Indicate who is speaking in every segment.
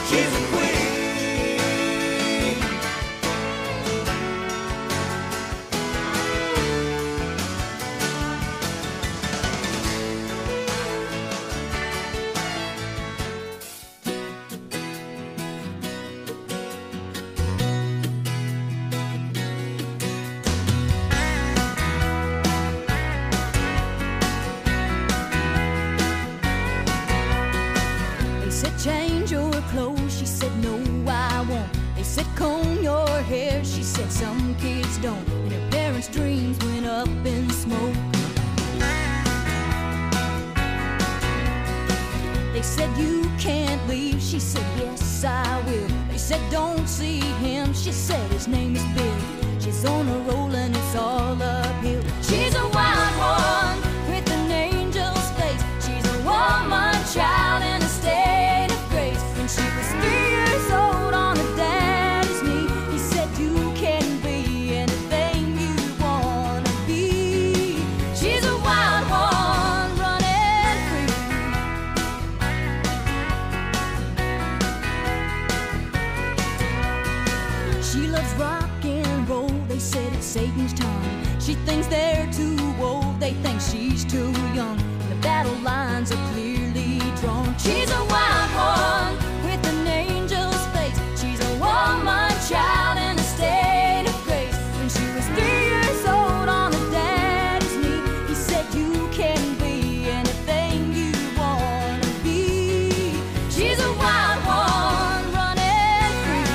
Speaker 1: She's a queen.
Speaker 2: They said change your clothes, she said no I won't. They said comb your hair, she said some kids don't. And her parents' dreams went up in smoke. They said you can't leave, she said yes I will. They said don't see him, she said his name is Bill. She's on a roll and it's all uphill. She's a wild one with an angel's face. She's a woman child in a state of grace. When she was 3 years old on her daddy's knee, he said you can be anything you wanna be. She's a wild one running free. She loves rock and roll, they said it's Satan's time. She thinks they're too old, they think she's too young. And the battle lines are clearly drawn. She's a wild one with an angel's face. She's a woman child in a state of grace. When she was 3 years old on her daddy's knee, he said you can be anything you wanna be. She's a wild one running free.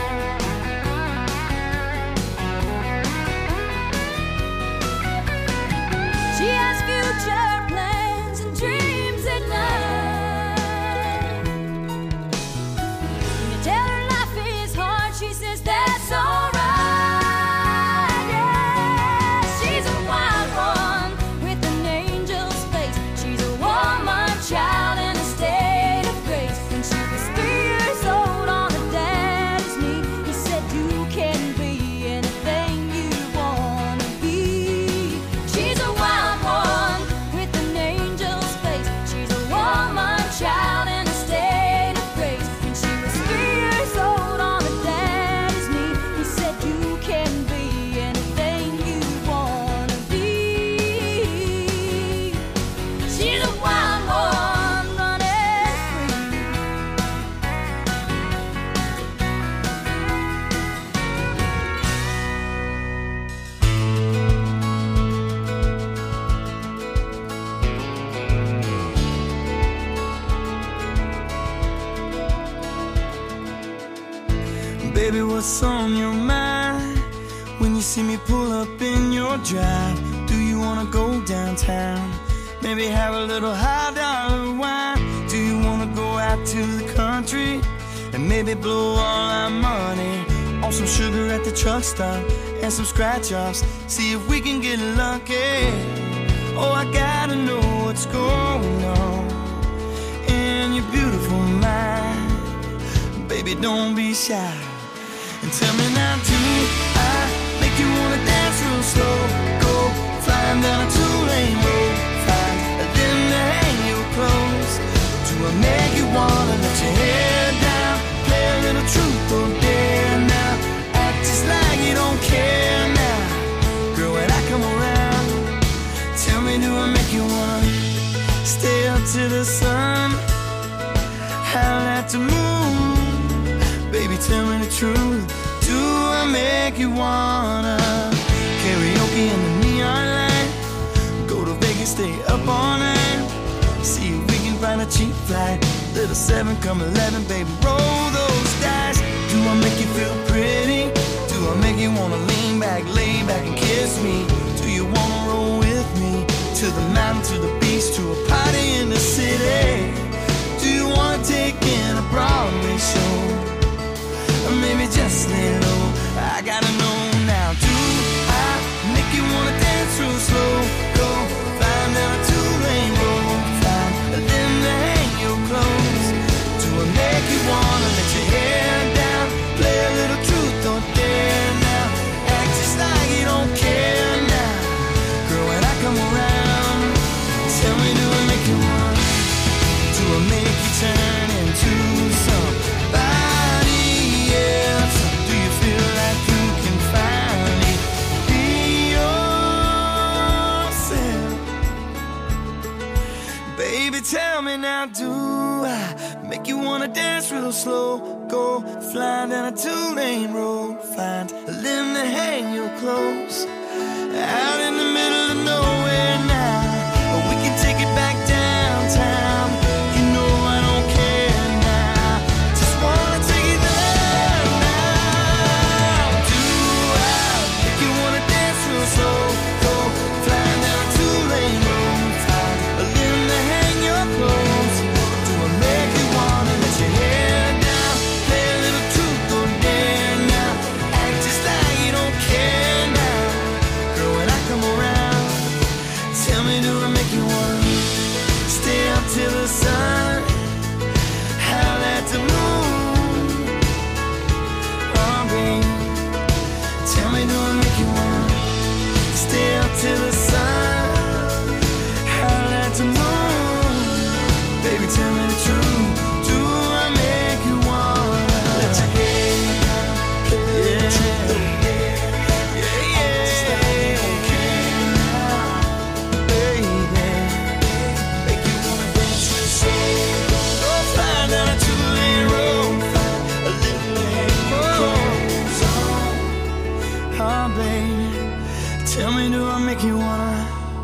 Speaker 2: She has future plans and dreams at night. When you tell her life is hard, she says that's alright. Yeah, she's a wild one with an angel's face. She's a woman child in a state of grace. When she was 3 years old on her daddy's knee, he said you can be anything you wanna be. She's a wild one with an angel's face. She's a woman child in a state of grace. When she was 3 years old on her daddy's knee, he said you can be anything you wanna be. She's a wild one running free.
Speaker 1: Baby, what's on your mind when you see me pull up in your drive? Do you wanna go downtown? Maybe have a little high dollar wine? Do you wanna go out to the country and maybe blow all our money on some sugar at the truck stop and some scratch offs? See if we can get lucky. Oh, I gotta know what's going on in your beautiful mind. Baby, don't be shy. And tell me now, do I make you wanna dance real slow? Go flying down a two-lane road, fine, and then to hang your clothes. Do I make you wanna let your hair down, play a little truth or dare now? Act just like you don't care now, girl, when I come around. Tell me, do I make you wanna stay up to the sun, howl at the moon? Baby, tell me the truth. Do I make you wanna karaoke in the neon light? Go to Vegas, stay up all night. See if we can find a cheap flight. Little 7, come 11, baby, roll those dice. Do I make you feel pretty? Do I make you wanna lean back, lay back and kiss me? Do you wanna roll with me to the mountain, to the beach, to a party in the city? Do you wanna take in a Broadway show? Or maybe just lay low. I gotta know now. Do I make you wanna dance real slow? Go flying down a two-lane road, fine, and then to hang your clothes. Do I make you wanna let your hair down, play a little truth or dare now? Act just like you don't care now, girl, when I come around. Tell me, do I make you wanna slow, go flying down a two-lane road. Find a limb to hang your clothes out in the middle of nowhere now. Or we can take it back downtown. You know I don't care now. Just wanna take it there now. Do I make you wanna dance real slow? Go flying down a two-lane road. Find a limb to hang your clothes. Do I make you wanna let your hair down? Play a little truth or dare now. Act just like you don't care now. Girl, when I come around, tell me, do I make you wanna stay up till the sun? Howl at the moon. Oh, babe, tell me, do I make you wanna stay up till the sun? Howl at the moon. Baby, tell me the truth. Do I make you wanna let your hair down? Play a little truth or dare. Yeah, yeah. Just like you don't care now, baby. Make you wanna dance real slow. Go flying down a two-lane road. Find a little hang your clothes on. Oh, baby, tell me, do I make you wanna?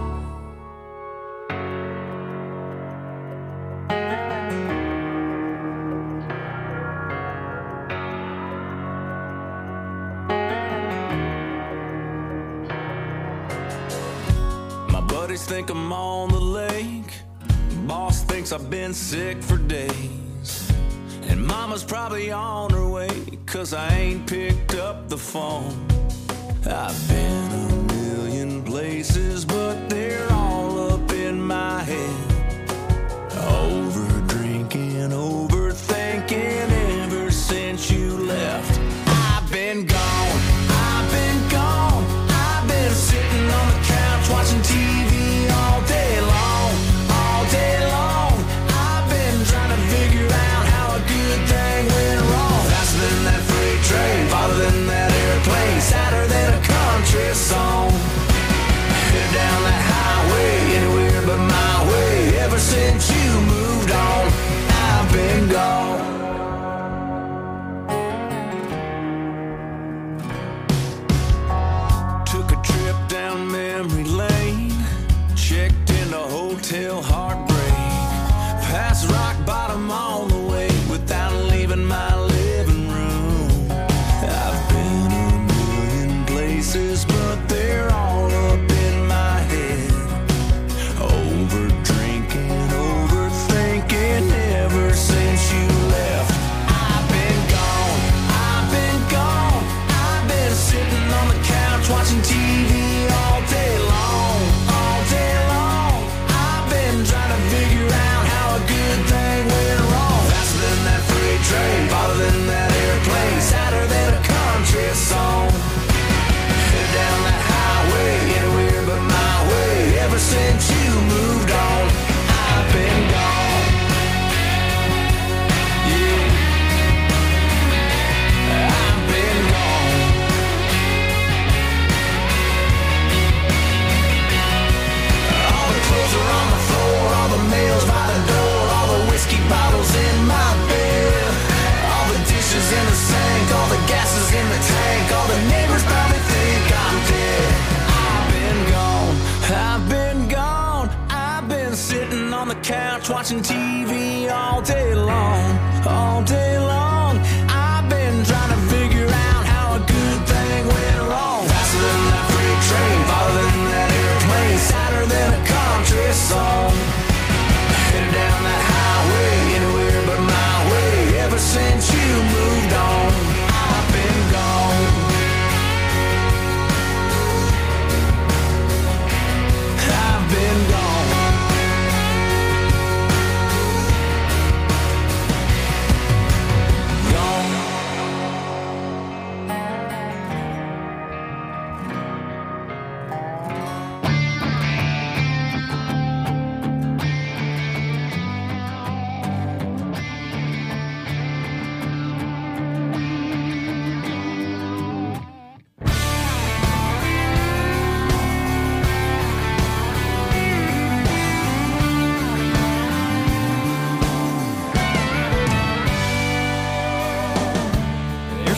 Speaker 3: My buddies think I'm on the lake. Boss thinks I've been sick for days. And mama's probably on her way, 'cause I ain't picked up the phone. I've been a million places, but they're all up in my head. Over drinking, overthinking ever since you left. I've been gone, I've been gone. I've been sitting on the couch watching TV all day long, all day long. I've been trying to figure out how a good thing went wrong. Faster than that freight train, farther than that airplane, sadder than a country song. Headed down that highway, anywhere but my way. Ever since you moved on, I've been gone. Took a trip down memory lane, checked into Hotel Heartbreak, past rock bottom on the way without leaving my living room. I've been a million places, but they're all up in my head. Over drinking, overthinking ever since you left. I've been gone, I've been gone. I've been sitting on the couch watching TV all day long, all day long. I've been trying to figure out how a good thing went wrong. Faster than that freight train, farther than that airplane, sadder than a country song. Headed down that highway, anywhere but my way. Ever since you moved on, I've been gone. Yeah, I've been gone. All the clothes are on the floor, all the mail's by the door, all the whiskey bottles in my bed, all the dishes in the sink, all the gases in the tank, all the neighbors probably think I'm dead. I've been gone, I've been gone. I've been sitting on the couch watching TV all day long, all day long. I've been trying to figure out how a good thing went wrong. Faster than that freight train, farther than that airplane, sadder than a country song. Headed down that highway, anywhere but my way. Ever since you moved on, I've been gone. I've been gone.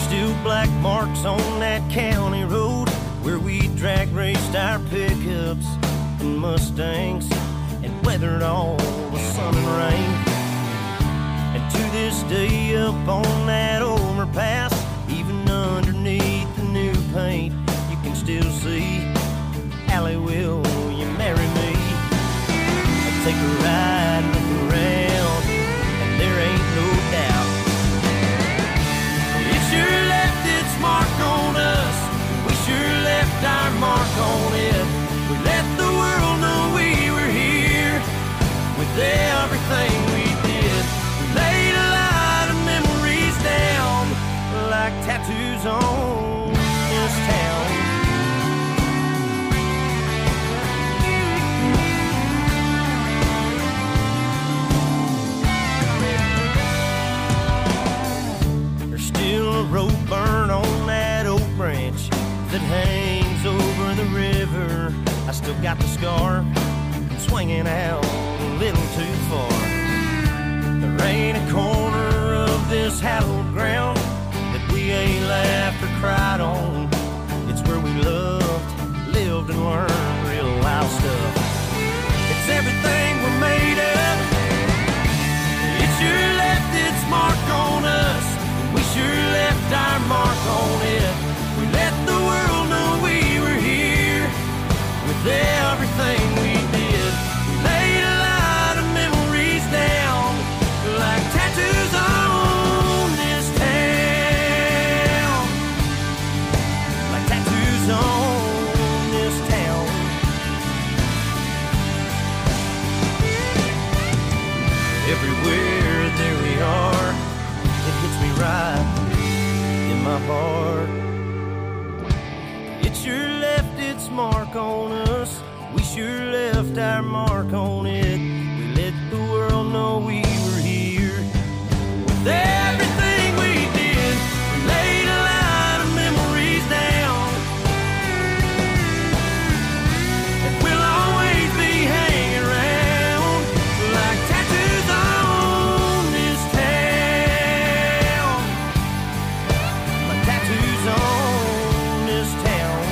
Speaker 4: Still black marks on that county road where we drag raced our pickups and Mustangs and weathered all the sun and rain. And to this day up on that overpass, even underneath the new paint, you can still see Allie, will you marry me? I'll take a ride, look around, and there ain't no doubt it sure left its mark on us. We sure left our mark on it. We let the world know we were here with everything we did. We laid a lot of memories down like tattoos on this town. There's still a rope burn on that oak branch that hangs over the river. I still got the scar swinging out a little too far. There ain't a corner of this hallowed ground that we ain't laughed or cried on. It's where we loved, lived, and learned real wild stuff. It's everything we're made of. It sure left its mark on us. We sure left our mark on it. We let the world know we were here with everything we did. We laid a lot of memories down like tattoos on this town. Like tattoos on this town. Everywhere there we are, it hits me right in my heart. It sure left its mark on us. We sure left our mark on it. We let the world know we were here with everything we did. We laid a lot of memories down, and we'll always be hanging around like tattoos on this town. Like tattoos on this town.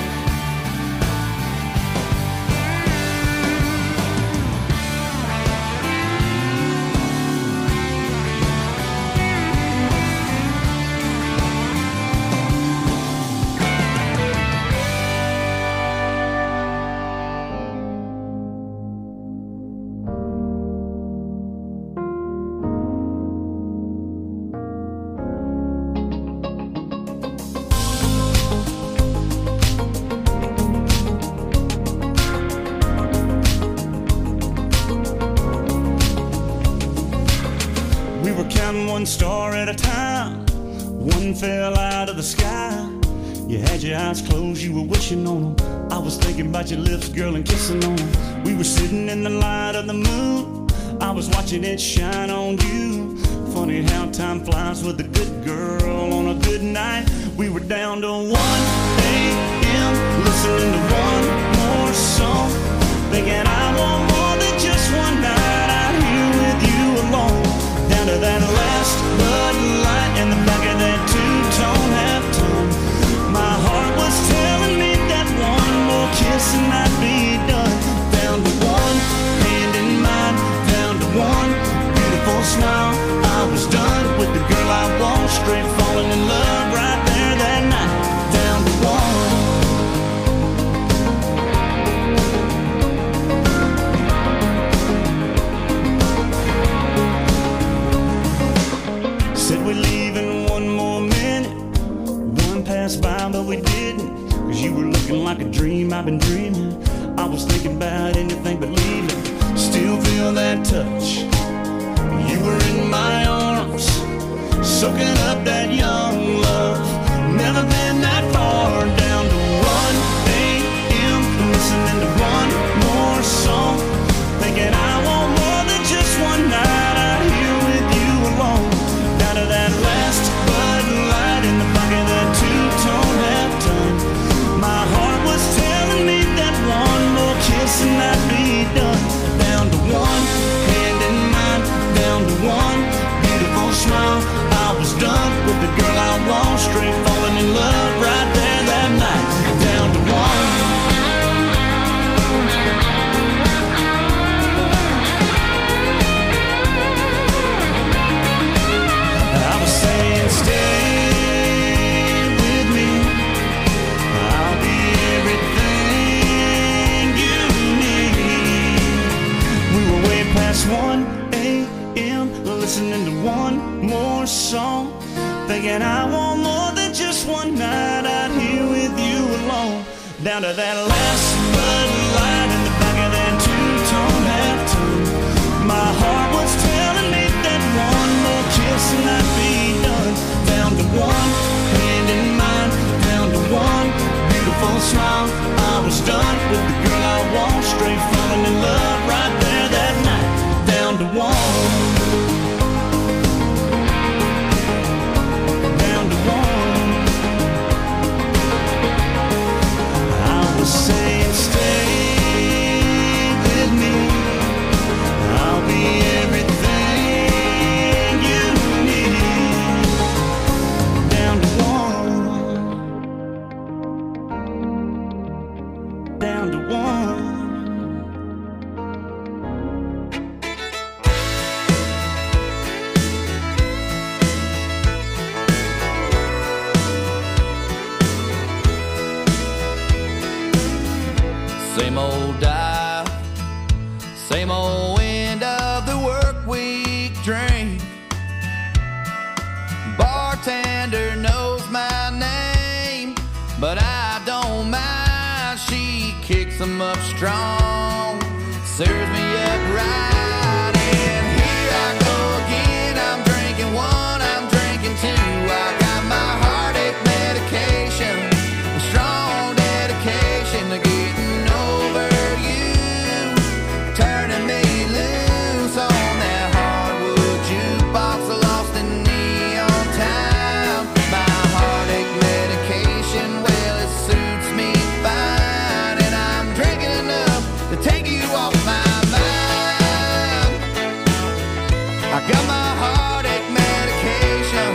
Speaker 1: We were counting one star at a time. One fell out of the sky. You had your eyes closed, you were wishing on them. I was thinking about your lips, girl, and kissing on them. We were sitting in the light of the moon. I was watching it shine on you. Funny how time flies with a good girl on a good night. We were down to 1 a.m. listening to one more song, thinking I want more than just one night out here with you alone. Down to that last Bud Light in the back of that two-tone half-tone. My heart was telling me that one more kiss and I'd be done. Down to one hand in mine, down to one beautiful smile. I was done with the girl I want, straight falling in love right there that night. Down to one. Said we'd leave in one more minute. One passed by, but we didn't. Cause you were looking like a dream I've been dreaming. I was thinking about anything but leaving. Still feel that touch. You were in my arms, soaking up that young love. Never been that far. Down to 1 a.m. listening to one more song, thinking I want more than just one night out here with you alone. Down to that last Bud Light in the back of that two-tone half-tone. My heart was telling me that one more kiss and I'd be done. Down to one hand in mine, down to one beautiful smile. I was done with the girl And I want more than just one night out here with you alone. Down to that last Bud Light in the back of that two-tone half-tone. My heart was telling me that one more kiss and I'd be done. Down to one hand in mine, down to one beautiful smile. I was done with the girl I want, straight falling in love right there that night. Down to one. Down to one. I was saying stay with me. I'll be everything you need. Down to one. Down to one.
Speaker 3: Same old dive, same old end of the work week drink. Bartender knows my name, but I don't mind. She kicks them up strong, serves me up right. And here I go again, I'm drinking one, I'm drinking two. I got my heartache medication, a strong dedication to getting over you, turning me loose on that hardwood jukebox, lost in neon time. My heartache medication, well, it suits me fine, and I'm drinking enough to take you off my mind. I got my heartache medication.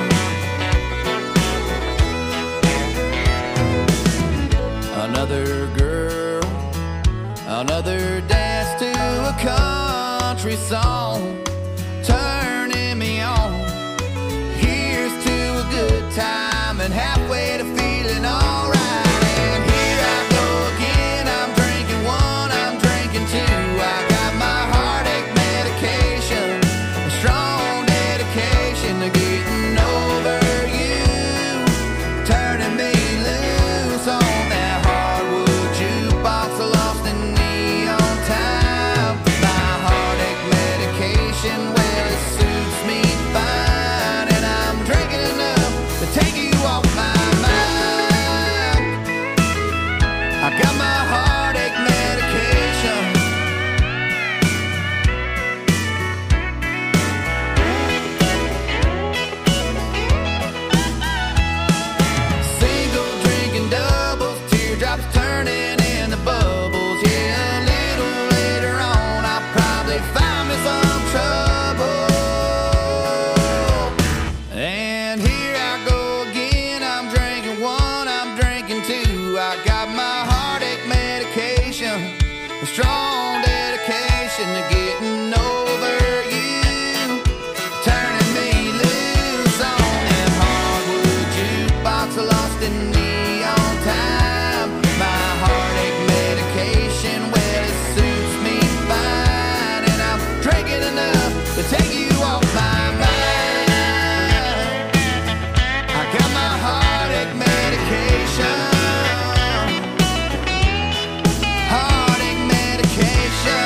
Speaker 3: Another girl, another dance to a country song, turning me on. Here's to a good time and halfway to feeling alright. And here I go again, I'm drinking one, I'm drinking two. I got my heartache medication, a strong dedication to getting over you, turning me loose on that hardwood jukebox, lost in neon time. My heartache medication, well, it suits me fine, and I'm drinking enough to take you off my mind. I got my heartache medication. Single drinking doubles, teardrops turning into bubbles. Yeah, a little later on, I'll probably find me some trouble. And here I go again, I'm drinking one, I'm drinking two. I got my heartache medication, a strong dedication to getting over you, turning me loose on that hardwood jukebox, lost in neon time. My heartache medication, well, it suits me fine, and I'm drinking enough to take you off my mind. I got my heartache medication, heartache medication,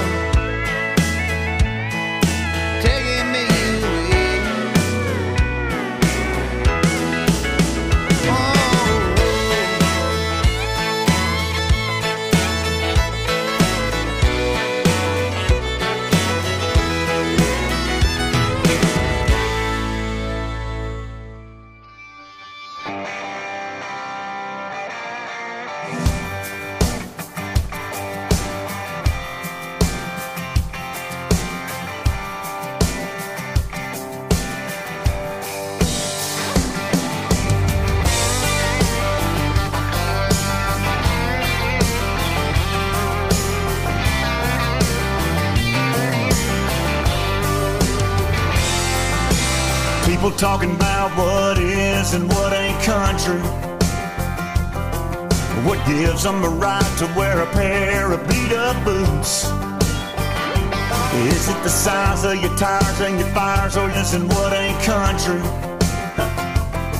Speaker 3: taking me away. Oh.
Speaker 1: People talking about what is and what ain't country. What gives them the right to wear a pair of beat-up boots? Is it the size of your tires and your fires, or is it what ain't country?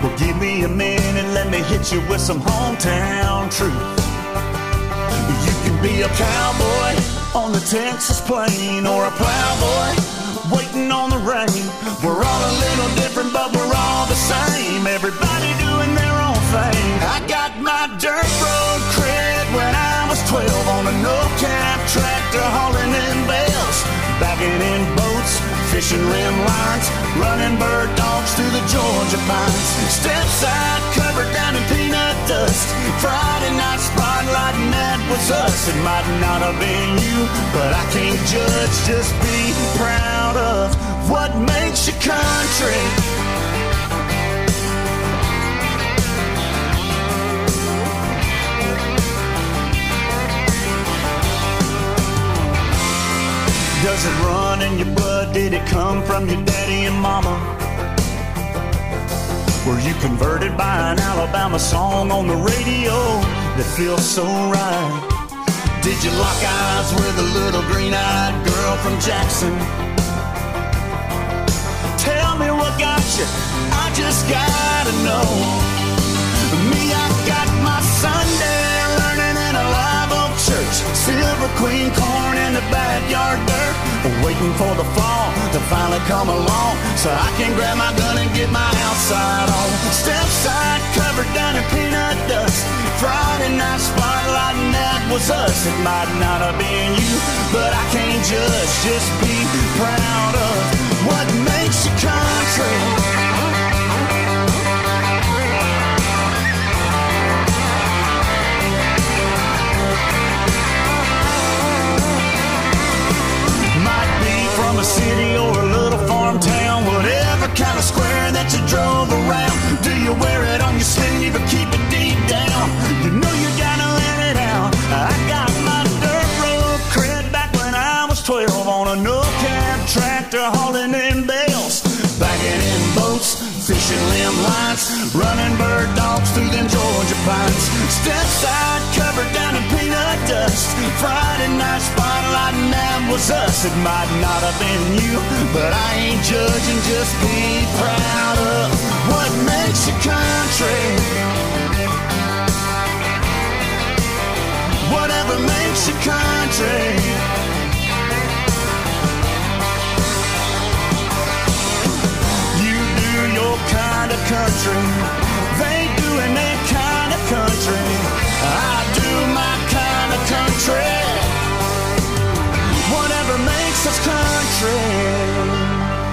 Speaker 1: Well, give me a minute, let me hit you with some hometown truth. You can be a cowboy on the Texas plain, or a plowboy waiting on the rain. We're all a little different, but we're all the same. Everybody doing their own thing. I got my dirt road cred when I was 12 on a no-cap tractor hauling in bales, bagging in boats, fishing rim lines, running bird dogs through the Georgia pines. Step side covered down in peanut dust. Friday night spotlight, and that was us. It might not have been you, but I can't judge. Just be proud of what makes you country. Does it run in your blood? Did it come from your daddy and mama? Were you converted by an Alabama song on the radio that feels so right? Did you lock eyes with a little green-eyed girl from Jackson? Tell me what got you, I just gotta know. Me, I got my Sunday learning in a live oak church, Silver Queen corn in the backyard dirt, waiting for the fall to finally come along so I can grab my gun and get my outside on. Step side covered down in peanut dust. Friday night spotlight, and that was us. It might not have been you, but I can't judge. Just be proud of what makes you country. From a city or a little farm town, whatever kind of square that you drove around. Do you wear it on your sleeve or keep it deep down? You know you gotta let it out. I got my dirt road cred back when I was 12 on a no-cab tractor hauling in bales, bagging in boats, fishing limb lines, running bird dogs through them Georgia pines. Step side covered down in peanut dust. Friday night spotlight, and that was us. It might not have been you, but I ain't judging. Just be proud of what makes you country. Whatever makes you country. You do your kind of country, they doing their kind of country. I do my kind of country. Whatever makes us country.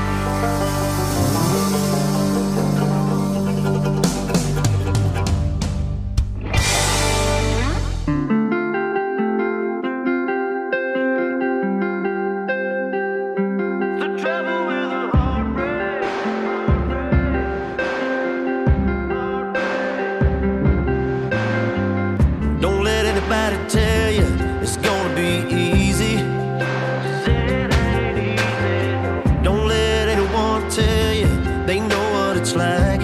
Speaker 4: Tell you it's gonna be easy. Don't let anyone tell you they know what it's like.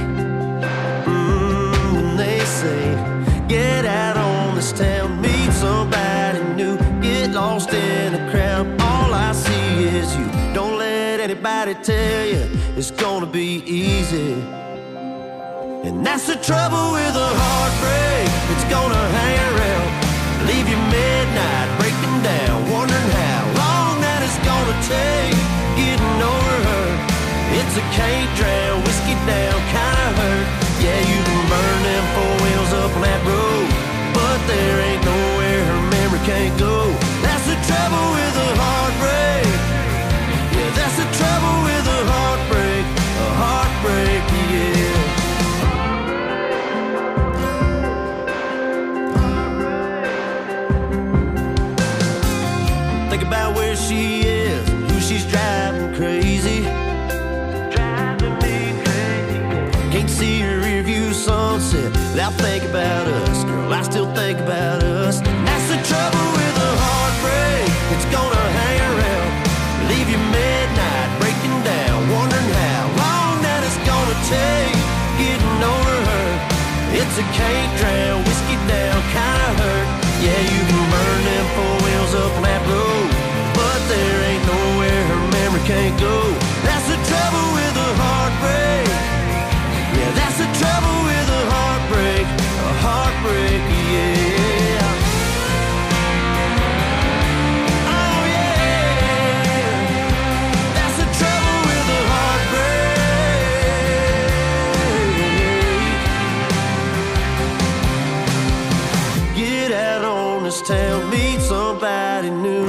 Speaker 4: When they say get out on this town, meet somebody new, get lost in the crowd, all I see is you. Don't let anybody tell you it's gonna be easy. And that's the trouble with a heartbreak. It's gonna hang around, leave you midnight breaking down, wondering how long that it's gonna take getting over her. It's a can't drown, whiskey down kind of hurt. Yeah, you can burn them four wheels up on that road, but there ain't nowhere her memory can't go. That's the trouble with a heartbreak. Yeah, that's the trouble with a heartbreak. A heartbreak, yeah. Think about where she is, who she's driving crazy. Driving me crazy. Can't see her rear view sunset without thinking about us. Girl, I still think about us. That's the trouble with a heartbreak. It's gonna hang around, leave you midnight breaking down, wondering how long that it's gonna take getting over her. It's a can't drown, whiskey down kind of hurt. Yeah, you can burn them four wheels up on that road, but there ain't nowhere her memory can't go. That's the trouble with a heartbreak. Yeah, that's the trouble nobody knew.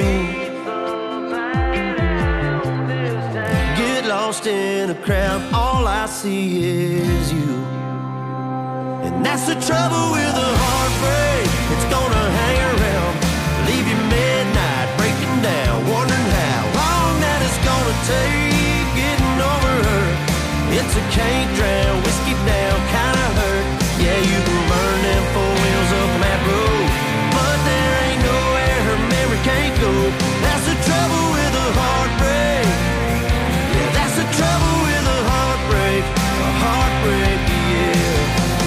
Speaker 4: Get lost in a crowd, all I see is you. And that's the trouble with a heartbreak, it's gonna hang around, leave you midnight, breaking down, wondering how long that it's gonna take getting over her. It's a can't drown, whiskey down kind of hurt. Yeah, you can burn them four wheels up that road, but there ain't nowhere her memory can't go. That's the trouble with a heartbreak. Yeah, that's the trouble with a heartbreak. A heartbreak, yeah.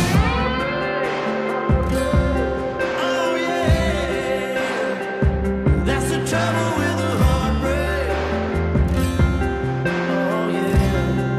Speaker 4: Oh yeah. That's the trouble with a heartbreak. Oh yeah.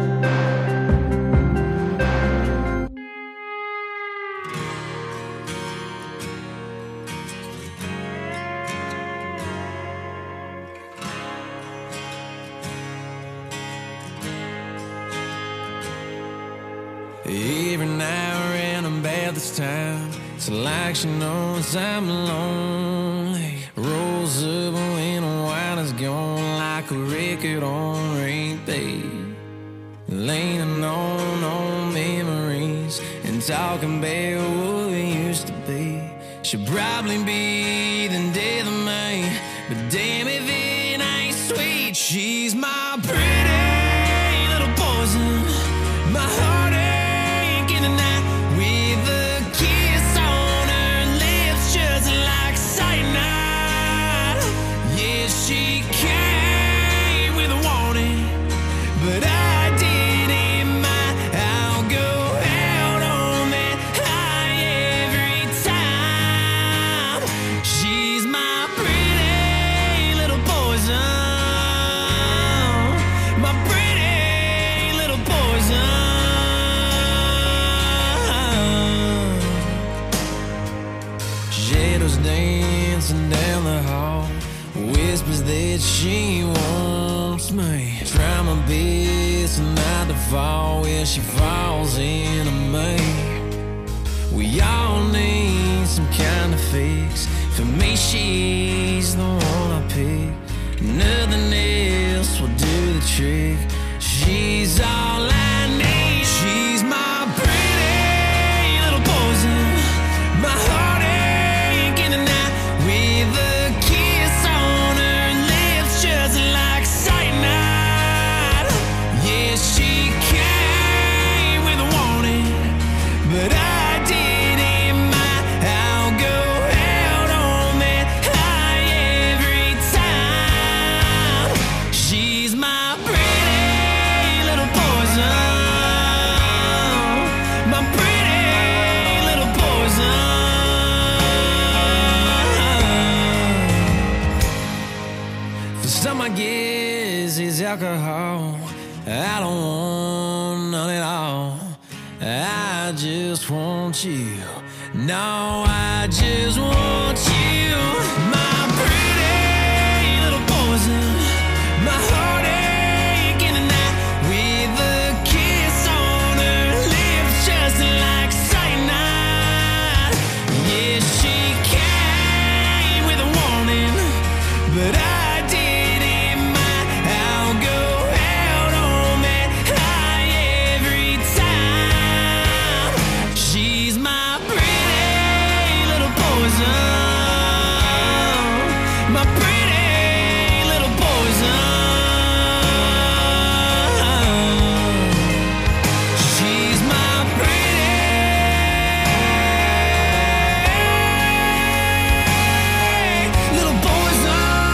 Speaker 3: Every now and then I'm bad this time. It's like she knows I'm lonely. Rolls up when the wine is gone, like a record on repeat. Leaning on old memories and talking about what we used to be. She'll probably be the death of me, but damn if it ain't sweet. She's my pretty little poison, my heartache in the night, with a kiss on her lips just like cyanide. Yeah, she came with a warning, but I didn't mind. I'll go out on that high every time. She's my pretty little poison, my pretty little poison. Shadows dancing down the hall, whispers that she wants me. Try my best not to fall where she falls into me. We all need some kind of fix. For me, she's the one I pick. Nothing else will do the trick. She's all I need. She's my pretty little poison, my heartache in the night, with a kiss on her lips just like cyanide. Yeah, she came with a warning, but I didn't mind. I'll go out on that high every time. She's my pretty little poison, my pretty little poison. For some, I guess it's alcohol. I don't want none at all. I just want you. No, I just want you. My pretty little poison, my heartache in the night, with a kiss on her lips just like cyanide. Yeah, she came with a warning, but I didn't mind. I'll go out on that high every time. She's my pretty little poison, my pretty little poison. She's my pretty little poison.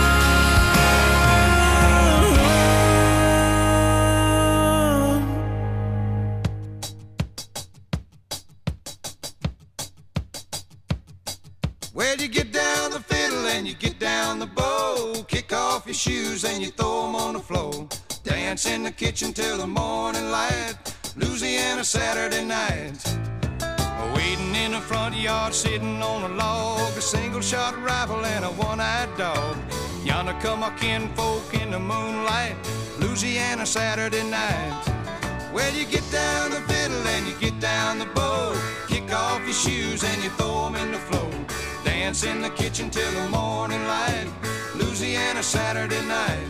Speaker 1: Well, you get down the fiddle and you get down the bow, kick off your shoes and you throw 'em on the floor. Dance in the kitchen till the morning light, Louisiana Saturday night. Waiting in the front yard, sitting on a log, a single-shot rifle and a one-eyed dog. Yonder come our kinfolk in the moonlight, Louisiana Saturday night. Well, you get down the fiddle and you get down the bow, kick off your shoes and you throw 'em in the floor. Dance in the kitchen till the morning light, Louisiana Saturday night.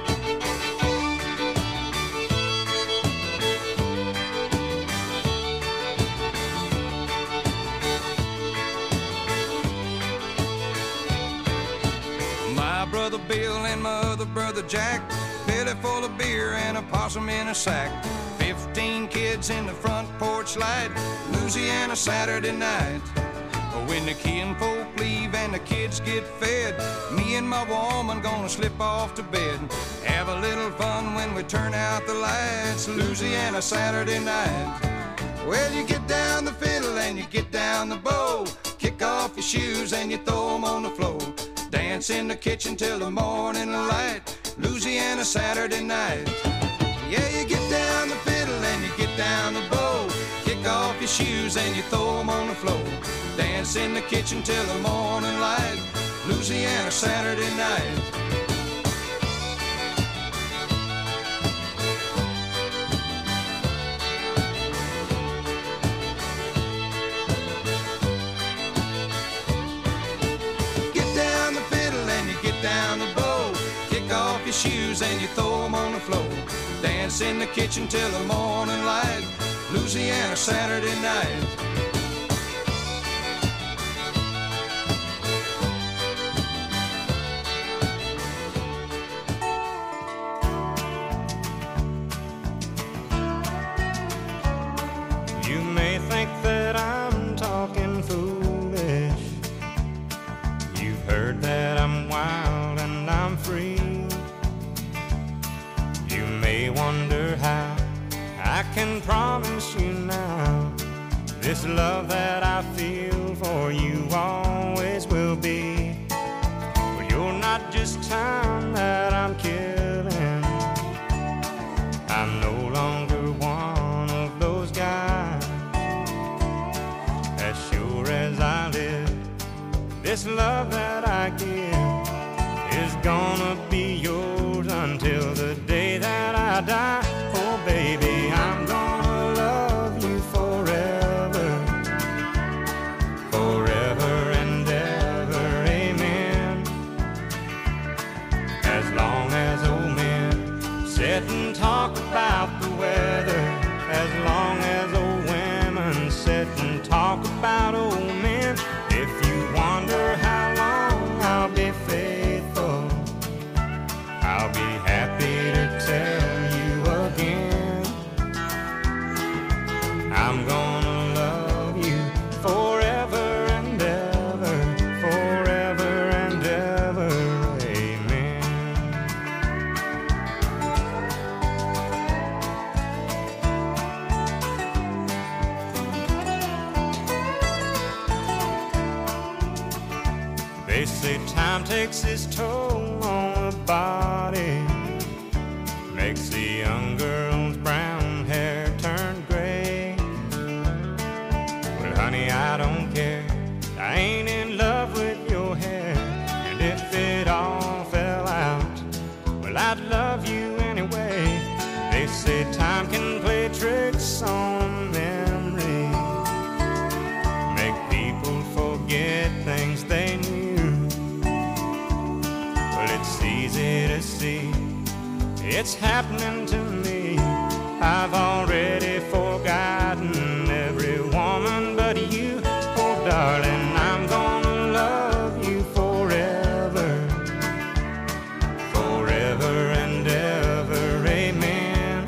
Speaker 1: My brother Bill and my other brother Jack, belly full of beer and a possum in a sack. 15 kids in the front porch light, Louisiana Saturday night. When the kinfolk leave and the kids get fed, me and my woman gonna slip off to bed. Have a little fun when we turn out the lights, Louisiana Saturday night. Well, you get down the fiddle and you get down the bow, kick off your shoes and you throw 'em on the floor. Dance in the kitchen till the morning light, Louisiana Saturday night. Yeah, you get down the fiddle and you get down the bow, kick off your shoes and you throw 'em on the floor. Dance in the kitchen till the morning light, Louisiana Saturday night. Get down the fiddle and you get down the bow, kick off your shoes and you throw 'em on the floor. Dance in the kitchen till the morning light, Louisiana Saturday night.
Speaker 4: You may think that I'm talking foolish. You've heard that I'm wild and I'm free. You may wonder how I can promise you now this love that I feel for you always will be. Well, you're not just time that I'm killing. I'm no longer one of those guys. As sure as I live, this love that I give is gonna be yours until the day that I die. Oh baby, I'm gonna love you forever, forever and ever, amen. As long as old men sit and talk about the weather, as long as old women sit and talk about old men. If you wonder how long I'll be faithful, I'll be happy to tell you again. I'm gonna love you forever and ever, forever and ever, amen. They say time takes its toll on the body, makes the young girl's brown hair turn gray. Well, honey, I don't care, I ain't in love with your hair. And if it all fell out, well, I'd love you anyway. They say time can play tricks on memory, make people forget things they knew. Well, it's easy to see, it's happening to me. I've already forgotten every woman but you. Oh, darling, I'm gonna love you forever, forever and ever, amen.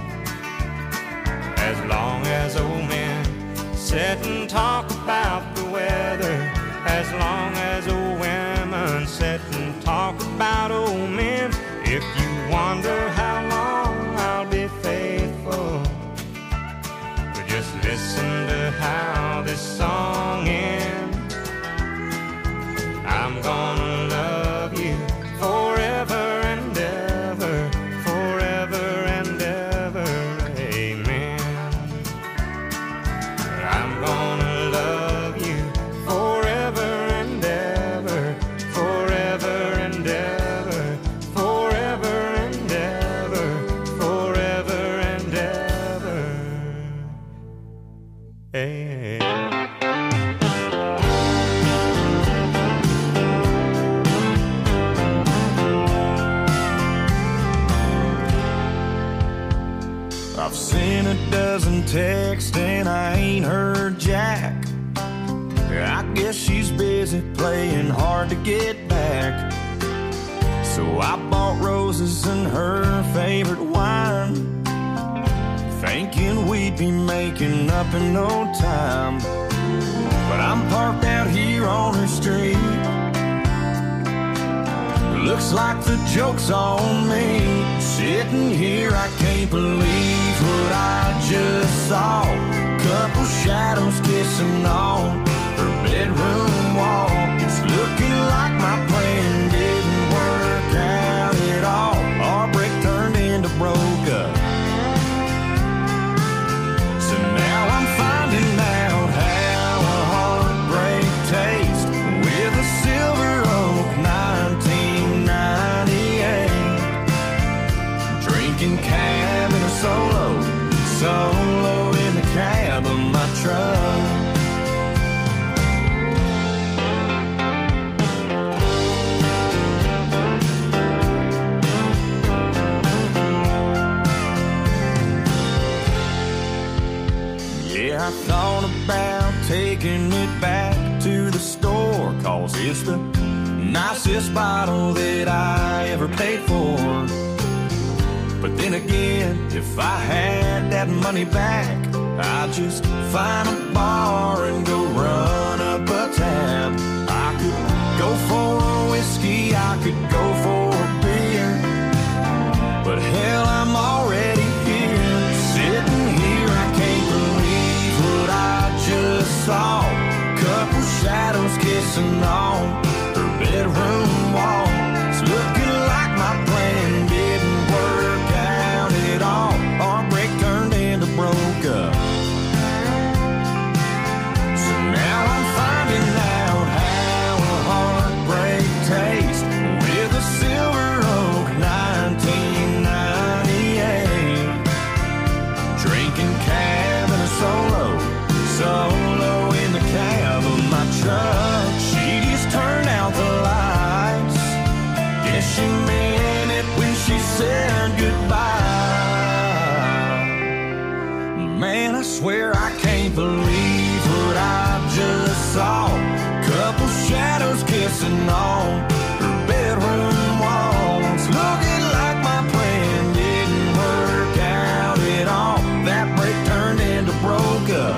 Speaker 4: As long as old men sit and talk about the weather, as long as old women sit and talk about old men. If you wonder how long I'll be faithful, well, just listen to how this song ends. I'm gonna love you forever and ever, forever and ever, amen. I'm gonna love you forever and ever, forever and ever, forever and ever, forever and ever, amen.
Speaker 1: doesn't text and I ain't heard jack. I guess she's busy playing hard to get back. So I bought roses and her favorite wine, thinking we'd be making up in no time. But I'm parked out here on her street. Looks like the joke's on me. Sitting here, I can't believe what I just saw. Couple shadows kissing on her bedroom wall. It's looking like my plan didn't work out at all. Our break turned into broke up. So now I'm finding out how a heartbreak tastes with a Silver Oak 1998. Drinking cab in a solo in the cab of my truck. I thought about taking it back to the store, 'cause it's the nicest bottle that I ever paid for. But then again, if I had that money back, I'd just find a bar and go run up a tab. I could go for a whiskey, I could go for a beer, but hell, I'm already here. Sitting here, I can't believe what I just saw. Couple shadows kissing on her bedroom wall. It's looking like my plan didn't work out at all. Our break turned into broke up. So now I'm finding out how a heartbreak tastes with a Silver Oak 1998. Drinking cab and a solo in the cab of my truck. She just turned out the lights. Guess she meant it when she said goodbye. Man, I swear I can't believe what I just saw. Couple shadows kissing on her bedroom walls. Looking like my plan didn't work out at all. That break turned into broke up.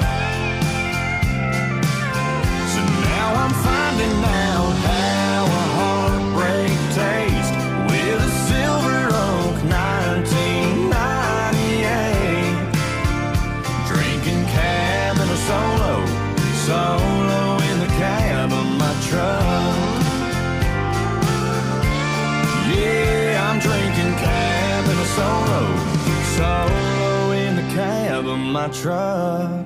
Speaker 1: So now I'm finding out how a heartbreak tastes with a Silver Oak 1998. Drinking cab and a solo in the cab of my truck. Yeah, I'm drinking cab and a solo in the cab of my truck.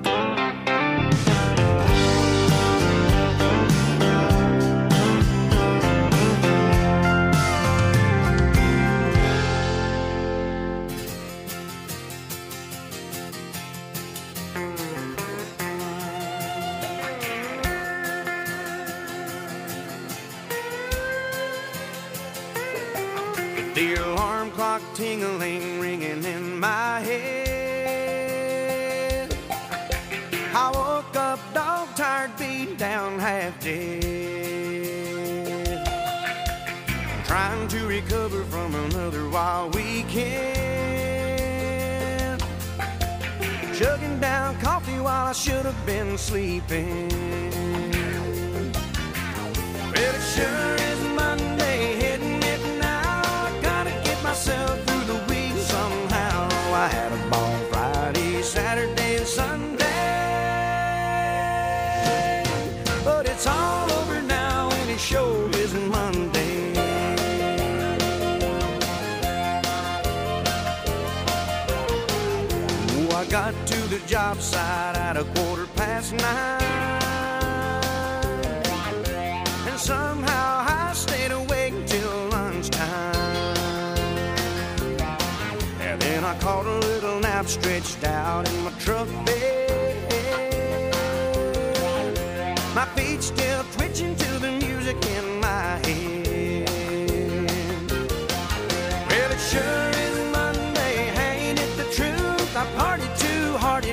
Speaker 5: The alarm clock tingling, ringing in my head. I woke up dog tired, beat down, half dead. Trying to recover from another wild weekend. Chugging down coffee while I should have been sleeping. Well, it sure is Monday, hitting it now. Myself through the week somehow. I had a ball Friday, Saturday, and Sunday, but it's all over now and it sure isn't Monday. Oh, I got to the job site at 9:15, and somehow I stayed awake till lunchtime. I caught a little nap stretched out in my truck bed. My feet still twitching to the music in my head. Well, it sure is Monday, ain't it the truth? I partied too hard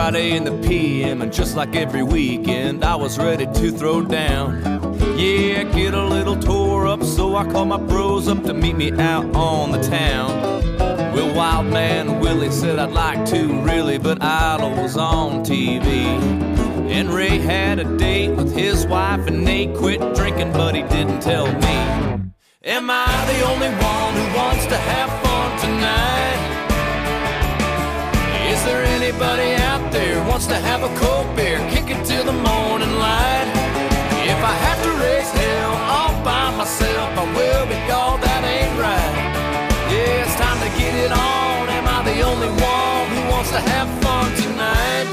Speaker 3: Friday in the PM, and just like every weekend, I was ready to throw down. Yeah, get a little tore up, so I called my bros up to meet me out on the town. Well, Wild Man Willie said I'd like to, really, but Idol was on TV. And Ray had a date with his wife, and Nate quit drinking, but he didn't tell me. Am I the only one who wants to have fun tonight? Is there anybody out there who wants to have a cold beer, kick it till the morning light? If I have to raise hell all by myself, I will, but y'all, that ain't right. Yeah, it's time to get it on. Am I the only one who wants to have fun tonight?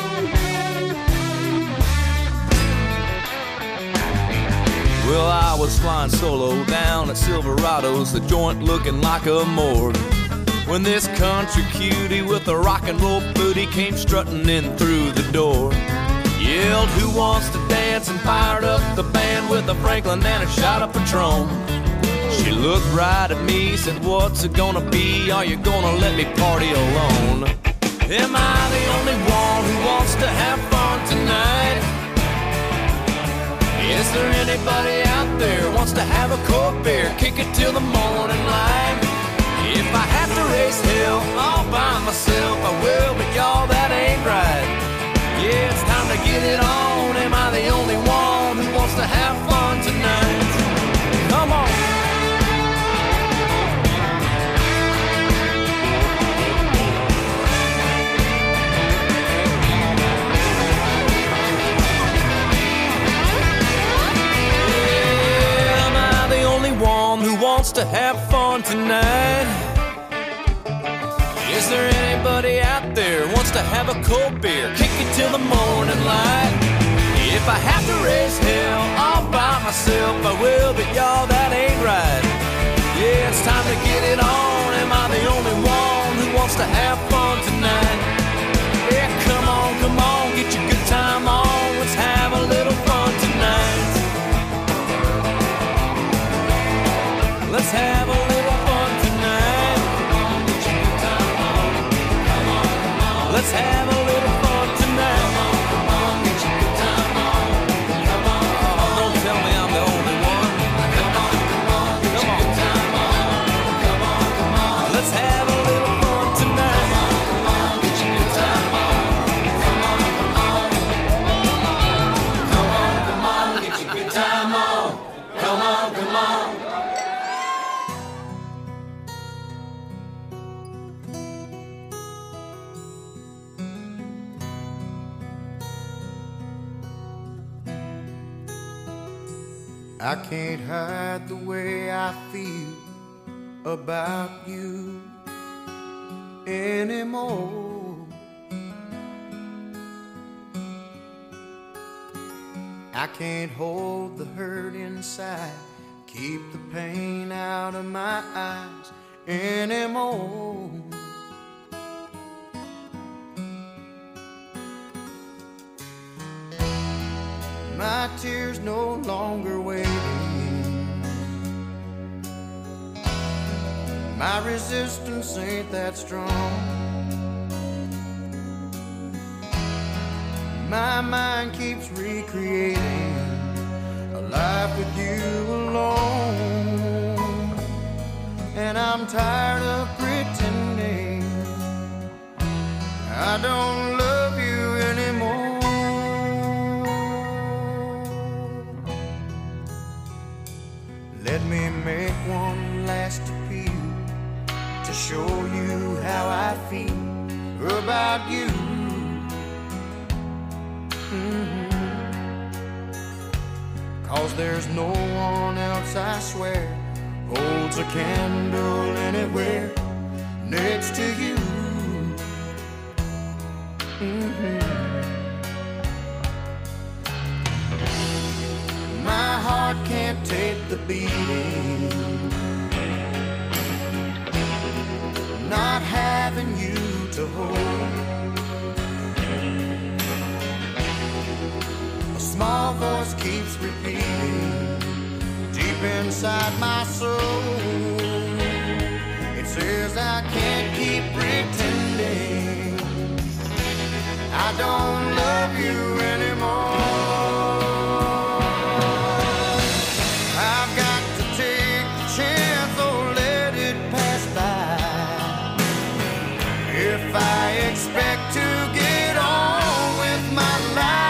Speaker 3: Well, I was flying solo down at Silverado's, the joint looking like a morgue, when this country cutie with a rock and roll booty came strutting in through the door. Yelled, who wants to dance, and fired up the band with a Franklin and a shot of Patron. She looked right at me, said, what's it gonna be? Are you gonna let me party alone? Am I the only one who wants to have fun tonight? Is there anybody out there who wants to have a cold beer, kick it till the morning light? If I have to raise hell all by myself, I will, but y'all, that ain't right. Yeah, it's time to get it on. Am I the only one who wants to have fun tonight? Come on. Yeah, am I the only one who wants to have fun tonight? Is there anybody out there who wants to have a cold beer, kick it till the morning light? If I have to raise hell all by myself, I will, but y'all, that ain't right. Yeah, it's time to get it on. Am I the only one who wants to have fun tonight? Yeah, come on, get your good time on. Let's have a little fun tonight. Let's have a little fun tonight. Let's have a little fun tonight. Come on, get your good time on. Come on, don't tell me I'm the only one. Come on, get your good time on. Come on, let's have a little fun tonight. Come on, get your good time on. Come on, get your good time on. Come on.
Speaker 5: I can't hide the way I feel about you anymore. I can't hold the hurt inside, keep the pain out of my eyes anymore. My tears no longer waiting. My resistance ain't that strong. My mind keeps recreating a life with you alone. And I'm tired of pretending I don't love you anymore. Let me make one last appeal to show you how I feel about you. Cause there's no one else, I swear, holds a candle anywhere next to you. My heart can't take the beating, not having you to hold. A small voice keeps repeating deep inside my soul. It says I can't keep pretending I don't love you anymore. I've got to take the chance or let it pass by. If I expect to get on with my life,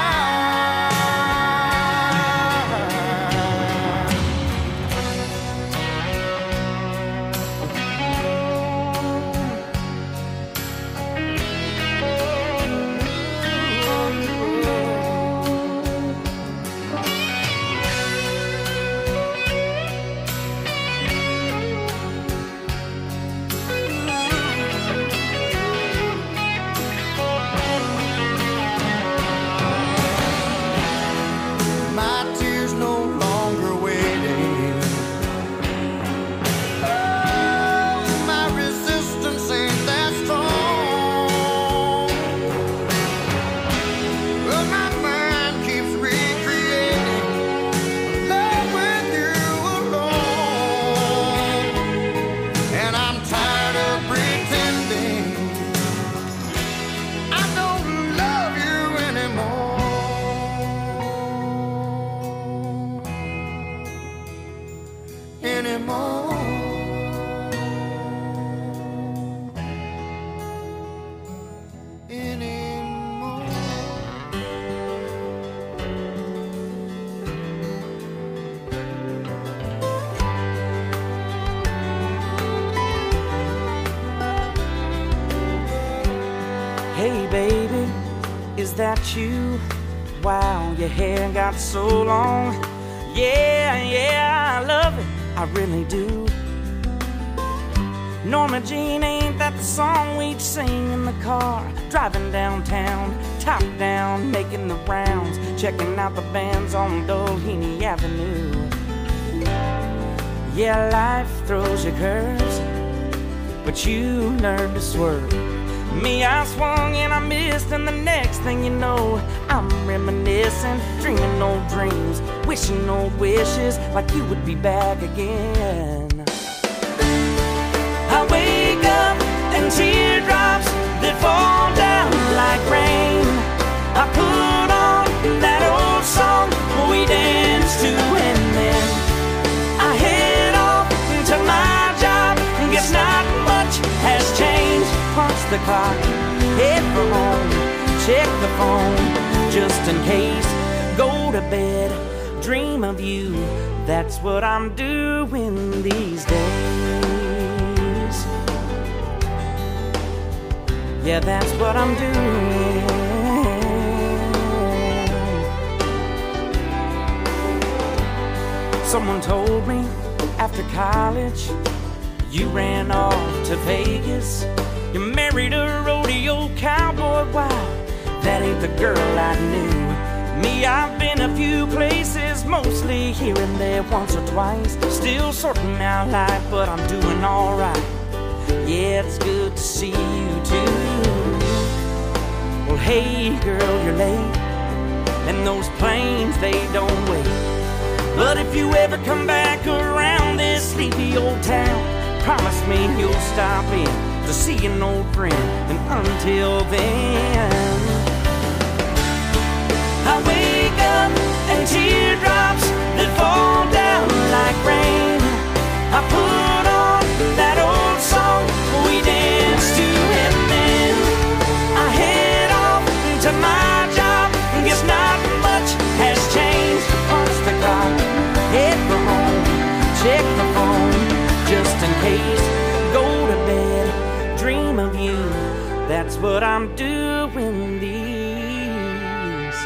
Speaker 5: my tears no longer waiting. Oh, my resistance ain't that strong, but my mind keeps recreating love with you alone. And I'm tired of pretending I don't love you anymore. Anymore. Anymore.
Speaker 6: Hey baby, is that you? Wow, your hair got so long. Yeah, I love it, I really do. Norma Jean, ain't that the song we'd sing in the car? Driving downtown, top down, making the rounds, checking out the bands on Doheny Avenue. Yeah, life throws you curves, but you learn to swerve. Me, I swung and I missed, and the next thing you know, I'm reminiscing, dreaming old dreams, wishing old wishes, like you would be back again. I wake up and teardrops that fall down like rain. I put on that old song we danced to, and then I head off to my job. Guess not much has changed. Punch the clock, head for home, check the phone, just in case. Go to bed, dream of you. That's what I'm doing these days. Yeah, that's what I'm doing. Someone told me after college you ran off to Vegas. You married a rodeo cowboy. Wow, that ain't the girl I knew. Me, I've been a few places, mostly here and there, once or twice. Still sorting out life, but I'm doing alright. Yeah, it's good to see you too. Well, hey girl, you're late, and those planes, they don't wait. But if you ever come back around this sleepy old town, promise me you'll stop in to see an old friend. And until then, I wake up and teardrops that fall down like rain. I put on that old song we danced to, and then I head off to my job. Guess not much has changed. Punch the clock, head for home, check the phone, just in case. Go to bed, dream of you. That's what I'm doing these.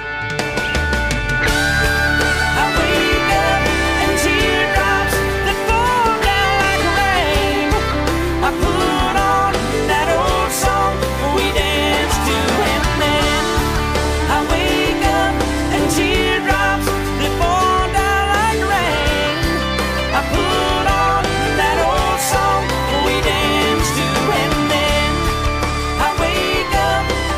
Speaker 6: I wake up and teardrops that fall down like rain. I put on that old song we danced to, and then I wake up and teardrops that fall down like rain. I put on that old song we danced to, and then I wake up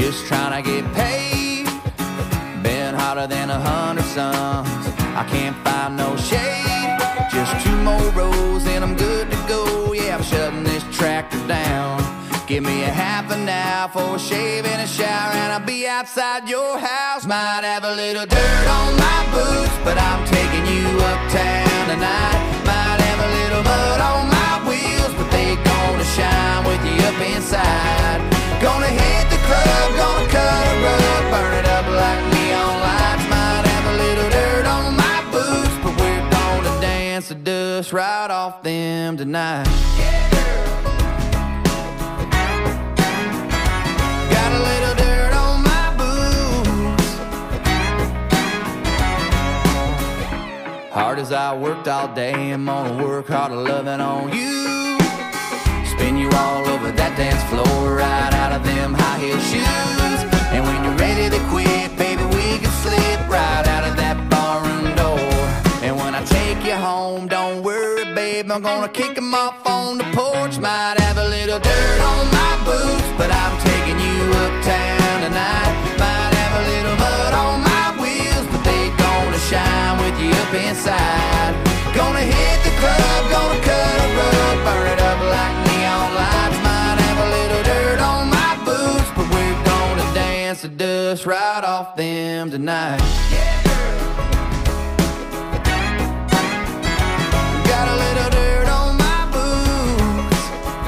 Speaker 3: just trying to get paid. Been hotter than 100 suns. I can't find no shade. Just 2 more rows and I'm good to go. Yeah, I'm shutting this tractor down. Give me a half an hour for a shave and a shower, and I'll be outside your house. Might have a little dirt on my boots, but I'm taking you uptown tonight. Might have a little mud on my wheels, but they gonna shine with you up inside. Gonna hit the club, gonna cut a rug, burn it up like neon lights. Might have a little dirt on my boots, but we're gonna dance the dust right off them tonight. Yeah, girl. Got a little dirt on my boots. Hard as I worked all day, I'm gonna work harder loving on you. Spin you all over that dance floor, right out of them high heel shoes. And when you're ready to quit, baby, we can slip right out of that barroom door. And when I take you home, don't worry, babe, I'm gonna kick them off on the porch. Might have a little dirt on my boots, but I'm taking you uptown tonight. Might have a little mud on my wheels, but they gonna shine with you up inside. Gonna hit the club, gonna cut a rug, burn it up like neon lights. Might have a little dirt on my boots, but we're gonna dance the dust right off them tonight. Yeah, girl. Got a little dirt on my boots.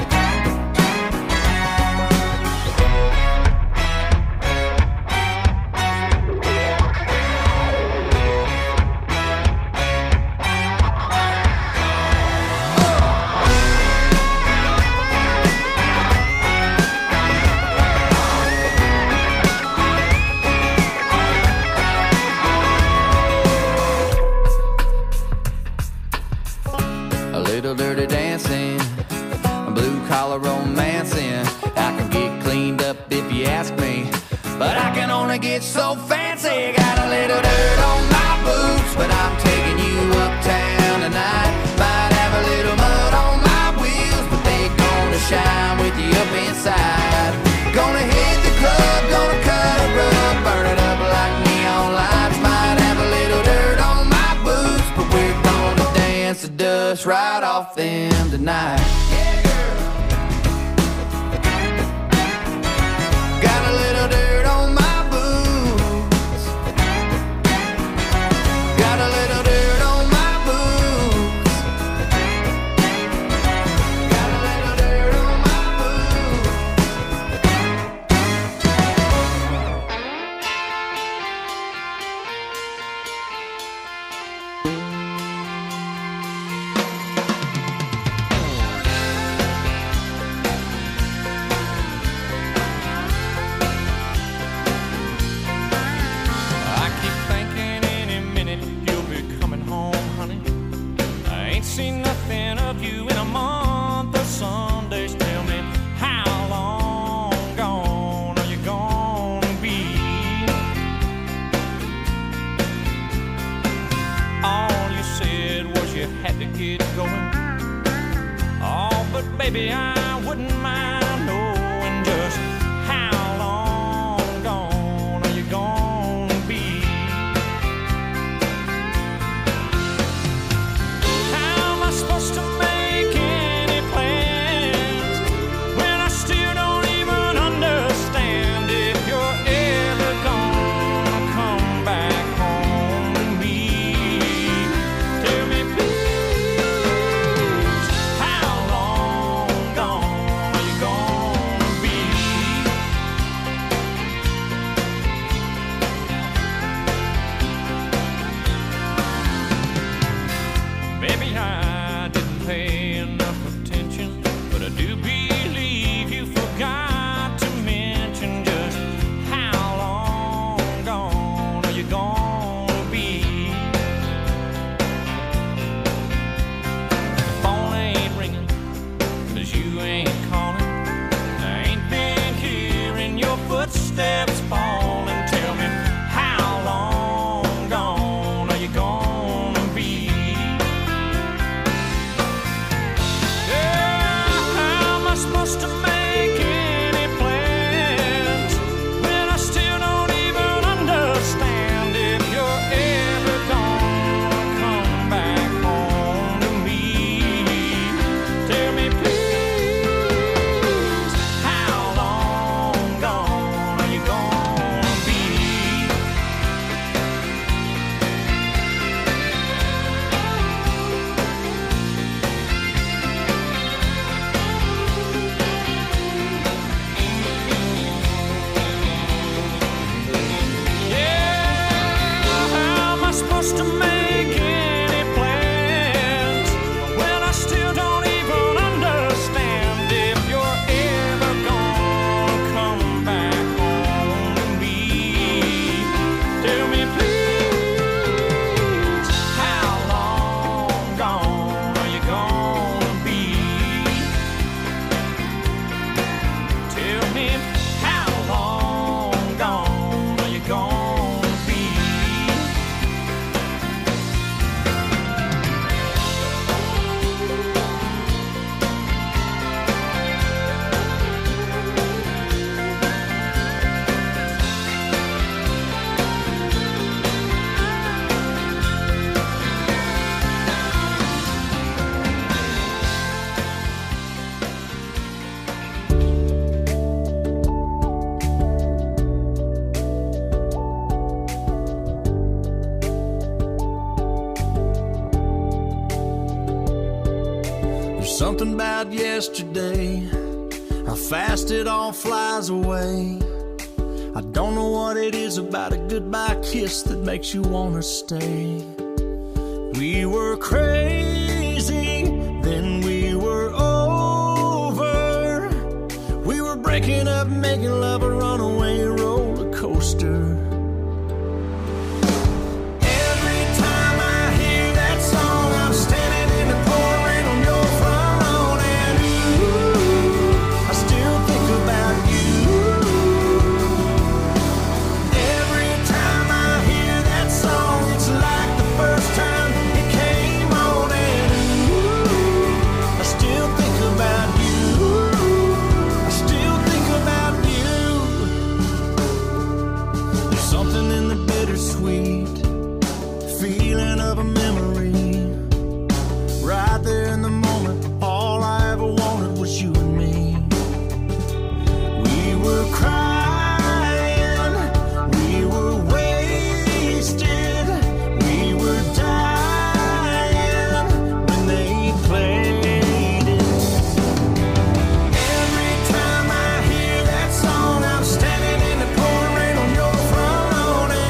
Speaker 3: Little dirty dancing, blue collar romancing. I can get cleaned up if you ask me, but I can only get so fancy. Got a little dirt on my boots, but I'm taking you uptown tonight. Might have a little mud on my wheels, but they gonna shine with you up inside. Gonna hit the club, gonna cut a rug, burn it up like neon lights. Might have a little dirt on my boots, but we're gonna dance the dust right off them tonight. Yeah, girl. Got a little dirt on my boots. Got a little dirt on my boots. Got a little dirt on my boots.
Speaker 6: I keep thinking any minute you'll be coming home, honey. I ain't seen nothing of you in a month of Sundays. Tell me, how long gone are you gonna be? All you said was you had to get going. Oh, but baby, I wouldn't mind knowing just how long gone are you gonna be? How am I supposed to make any plans when I still don't even understand if you're ever gonna come back home to me? Tell me, please, how long gone are you gonna be? Maybe I didn't pay enough attention, but I do believe you forgot to mention just how long gone are you gonna be? The phone ain't ringing, 'cause you ain't calling. I ain't been hearing your footsteps falling. Tell me, how long gone are you gonna be? Yeah, how am I supposed to make any plans when
Speaker 1: something about yesterday, how fast it all flies away. I don't know what it is about a goodbye kiss that makes you wanna stay. We were crazy, then we were over. We were breaking up, making love a runaway roller coaster.